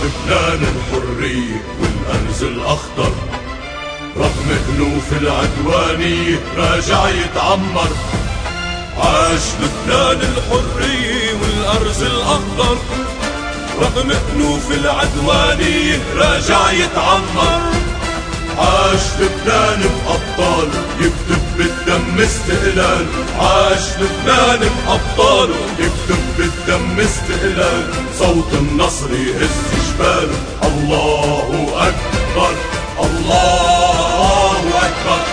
لبنان الحرية والأرز الأخضر، رغم أنوف العدوانية راجع يتعمر. عاش لبنان الحرية والأرز الأخضر، رغم أنوف العدوانية راجع يتعمر. عاش لبنان بأبطاله يكتب بالدم استقلال، عاش لبنان بأبطاله يكتب بالدم استقلال. صوت النصر يهز جباله، الله أكبر الله أكبر.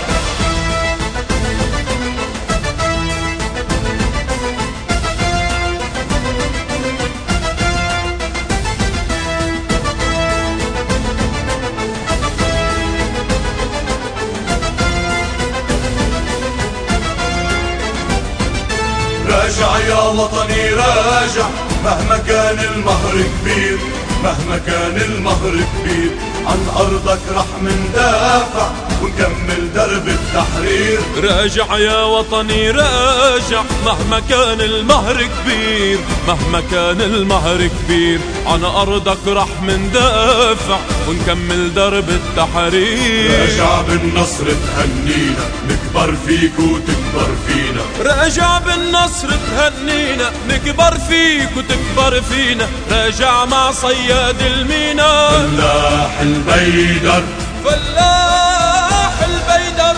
راجع يا وطني راجع، مهما كان المهر كبير، مهما كان المهر كبير. عن أرضك رح مندافع ونكمل درب التحرير. راجع يا وطني راجع، مهما كان المهر كبير، مهما كان المهر كبير. عن أرضك رح مندافع ونكمل درب التحرير. راجع بالنصر تهنينا، نكبر فيك وتكبر فينا. راجع بالنصر تهنينا، نكبر فيك وتكبر فينا. راجع مع صياد المينا، فلاح البيدر، فلاح البيدر.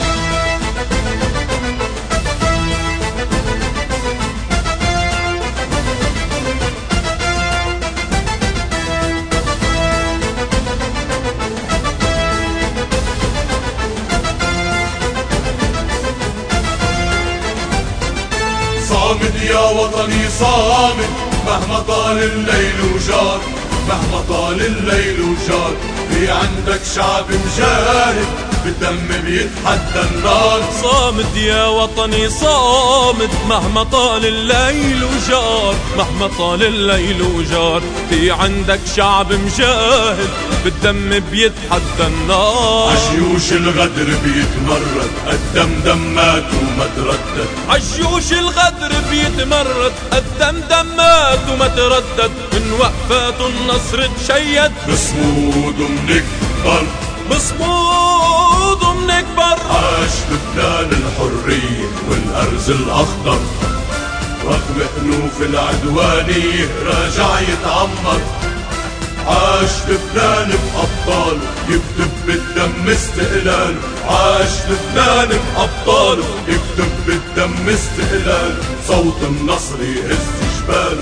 صامد يا وطني صامد، مهما طال الليل وجار، مهما طال الليل وجار. في عندك شعب مجاهد بالدم بيتحدى النار. صامد يا وطني صامد، مهما طال الليل وجار، مهما طال الليل وجار. في عندك شعب مجاهد بالدم بيتحدى النار. عجيوش الغدر بيتمرد، الدم دمات وما تردد. عجيوش الغدر بيتمرد، الدم دمات وما تردد. من وقفات النصر تشيد، بصمود ومنكبر، بصمود ومنكبر. عاش لبنان الحرية والأرز الأخضر، رغم أنوف العدوانية راجع يتعمر. عاش لبنان بأبطاله يكتب بالدم استقلال، عاش لبنان بأبطاله يكتب بالدم استقلال. صوت النصر يهز جباله،